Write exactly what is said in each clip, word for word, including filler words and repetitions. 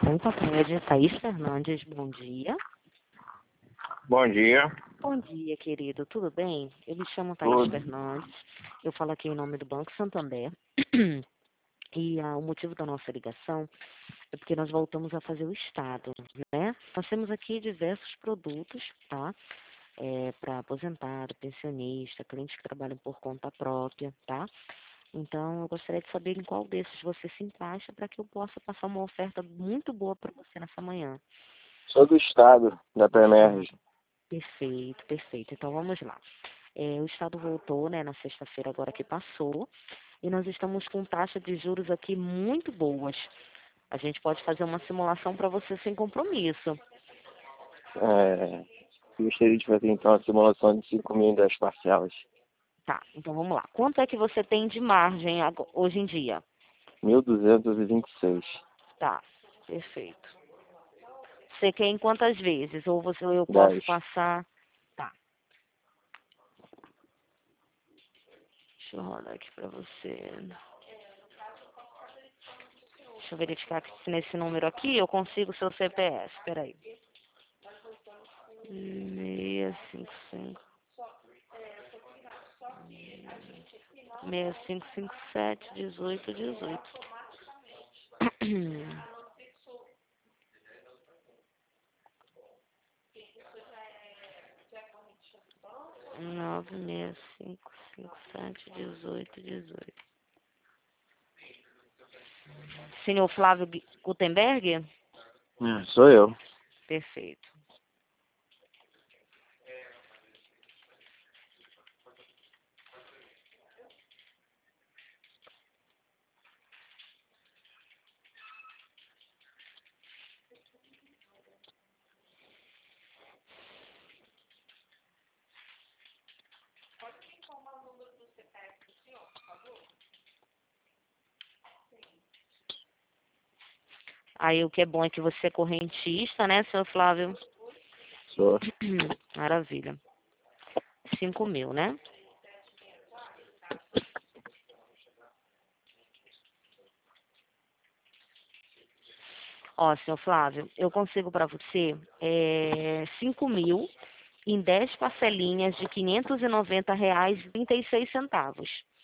Santa Prédia, Thaís Fernandes, bom dia. Bom dia. Bom dia, querido, tudo bem? Eu me chamo Thaís Tudo. Fernandes, eu falo aqui em nome do Banco Santander. E ah, o motivo da nossa ligação é porque nós voltamos a fazer o Estado, né? Nós temos aqui diversos produtos, tá? É, para aposentado, pensionista, clientes que trabalham por conta própria, tá? Então, eu gostaria de saber em qual desses você se encaixa para que eu possa passar uma oferta muito boa para você nessa manhã. Sou do estado, da Premerge. Perfeito, perfeito. Então, vamos lá. É, o Estado voltou, né, na sexta-feira agora que passou, e nós estamos com taxa de juros aqui muito boas. A gente pode fazer uma simulação para você sem compromisso. É, gostaria de fazer então a simulação de cinco mil em dez parcelas. Tá, então vamos lá. Quanto é que você tem de margem ago- hoje em dia? mil duzentos e vinte e seis. Tá, perfeito. Você quer em quantas vezes? Ou você, ou eu posso dez. passar... Tá. Deixa eu rodar aqui pra você. Deixa eu verificar se nesse número aqui eu consigo o seu C P F. Espera aí. seis cinco cinco. seis cinco cinco sete, dezoito, dezoito. nove seis cinco cinco sete, dezoito, dezoito. Senhor Flávio Gutenberg? Hum, sou eu. Perfeito. Aí o que é bom é que você é correntista, né, senhor Flávio? Sou. Maravilha. Cinco mil, né? Ó, senhor Flávio, eu consigo para você é, cinco mil em dez parcelinhas de quinhentos e noventa reais e trinta e seis centavos.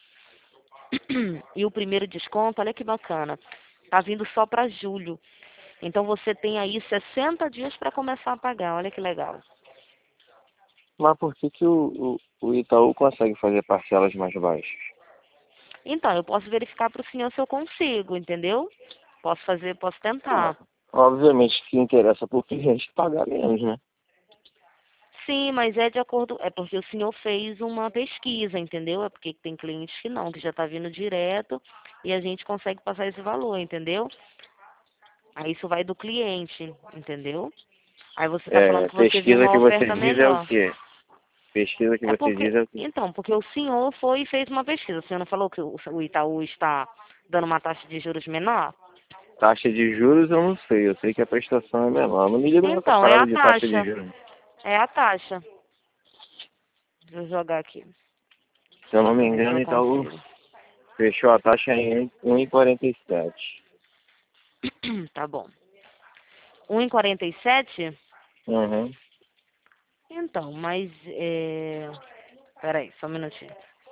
E o primeiro desconto, olha que bacana, tá vindo só para julho. Então você tem aí sessenta dias para começar a pagar, olha que legal. Mas por que, que o, o, o Itaú consegue fazer parcelas mais baixas? Então, eu posso verificar para o senhor se eu consigo, entendeu? Posso fazer, posso Ah, tentar. obviamente que interessa por cliente pagar menos, né? Sim, mas é de acordo, é porque o senhor fez uma pesquisa, entendeu? É porque tem clientes que não, que já está vindo direto e a gente consegue passar esse valor, entendeu? Aí isso vai do cliente, entendeu? Aí você está falando É, que você viu pesquisa uma que você oferta diz é o melhor. quê? Pesquisa que É você porque, diz é o quê? então, porque o senhor foi e fez uma pesquisa. O senhor não falou que o o Itaú está dando uma taxa de juros menor? Taxa de juros eu não sei, eu sei que a prestação é menor. Não me liga nessa Então, é parada a de taxa de taxa. juros. É a taxa. Deixa eu jogar aqui, Se eu não me pra ver se engano, eu Itaú consigo. fechou a taxa em um e quarenta e sete. Tá bom. um e quarenta e sete? Uhum. Então, mas é... Peraí, só um minutinho.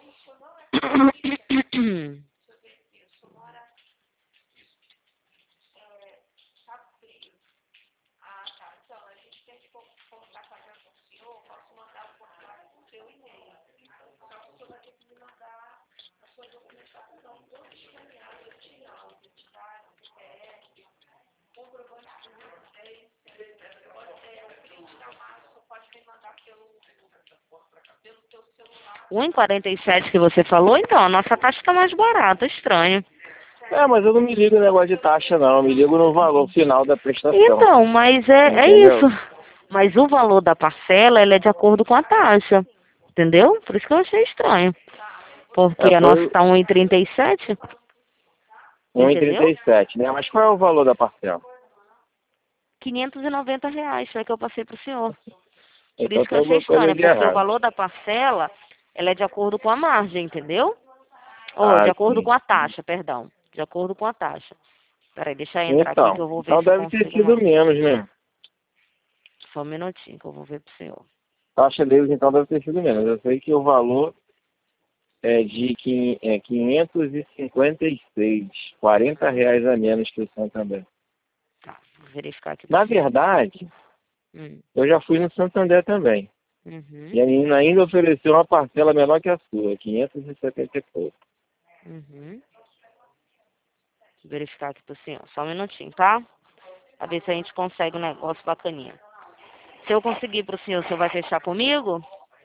um e quarenta e sete que você falou, então, a nossa taxa está mais barata, estranho. É, mas eu não me ligo no negócio de taxa, não. Eu me ligo no valor final da prestação. Então, mas é, é Entendeu? isso. Mas o valor da parcela, ela é de acordo com a taxa. Entendeu? Por isso que eu achei estranho. É, Porque a nossa foi está um e trinta e sete. um e trinta Entendeu? e sete, né? Mas qual é o valor da parcela? quinhentos e noventa reais foi que eu passei para o senhor. Por Então isso que tem eu achei alguma coisa estranho, de porque o errado. valor da parcela, ela é de acordo com a margem, entendeu? Ou de Ah, acordo sim. com a taxa, perdão. De acordo com a taxa. Peraí, deixa eu entrar Então, aqui que eu vou ver então se eu deve ter consigo sido mais. menos, né? Só um minutinho que eu vou ver pro senhor. A taxa deles, então, deve ter sido menos. Eu sei que o valor é de quin- é, quinhentos e cinquenta e seis, quarenta reais a menos que o Santander. Tá, vou verificar aqui. Na verdade, Hum. eu já fui no Santander também. Uhum. E a menina ainda ofereceu uma parcela menor que a sua, quinhentos e setenta e pouco. Uhum. Vou verificar aqui pro senhor. Só um minutinho, tá? Pra ver se a gente consegue um negócio bacaninha. Se eu conseguir pro senhor, o senhor vai fechar comigo?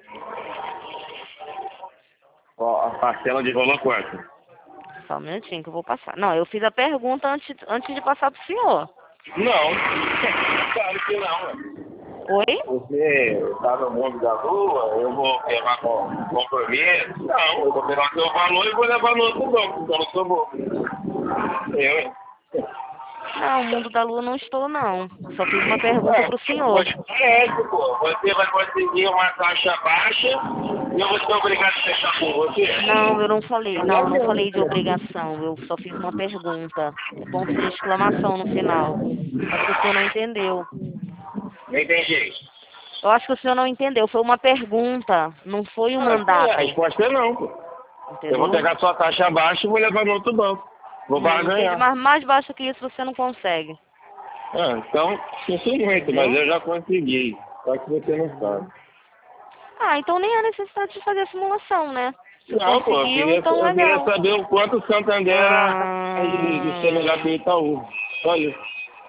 Ó, a parcela de valor quanto? Só um minutinho que eu vou passar. Não, eu fiz a pergunta antes, antes de passar pro senhor. Não, claro que não. Oi? Você está no mundo da lua, eu vou levar com compromisso. Não, eu vou pegar o seu valor e vou levar no outro banco, então não sou bobo. Eu, hein? Não, o mundo da lua não estou, não. Só fiz uma pergunta pro senhor. Você conhece, pô. Você vai conseguir uma taxa baixa e eu vou ser obrigado a fechar com você. Não, eu não falei. Não, eu não falei de obrigação. Eu só fiz uma pergunta. Com ponto de exclamação no final. Acho que o senhor não entendeu. Não entendi. Eu acho que o senhor não entendeu. Foi uma pergunta. Não foi um Ah, mandato. A resposta é não, pô. Entendeu? Eu vou pegar sua taxa baixa e vou levar no outro banco. Vou Não, entendi. barganhar. Mas mais baixo que isso você não consegue. Ah, então, sinto muito, mas eu já consegui. Só que você não sabe. Ah, então nem há necessidade de fazer a simulação, né? Se Não, pô, eu conseguiu, queria, então eu queria legal. saber o quanto o Santander Ah, é de, de ser melhor que o Itaú. Só isso.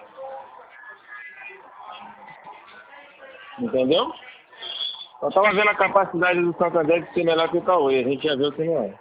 Entendeu? Eu tava vendo a capacidade do Santander de ser melhor que o Itaú, e a gente já viu que não é.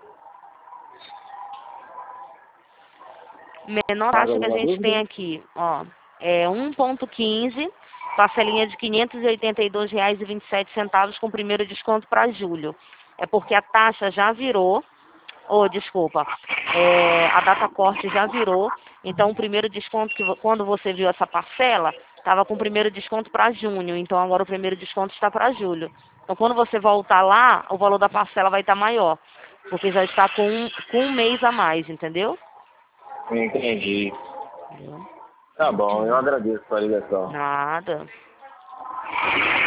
menor Mais taxa que a alguma gente dúvida? tem aqui, ó, é um ponto quinze, parcelinha de quinhentos e oitenta e dois reais e vinte e sete centavos com primeiro desconto para julho. É porque a taxa já virou, ou desculpa, é, a data corte já virou, então o primeiro desconto, que vo- quando você viu essa parcela, estava com o primeiro desconto para junho, então agora o primeiro desconto está para julho. Então quando você voltar lá, o valor da parcela vai estar maior, porque já está com, um- com um mês a mais, entendeu? Entendi. Entendeu? Tá bom, eu agradeço a ligação. Nada.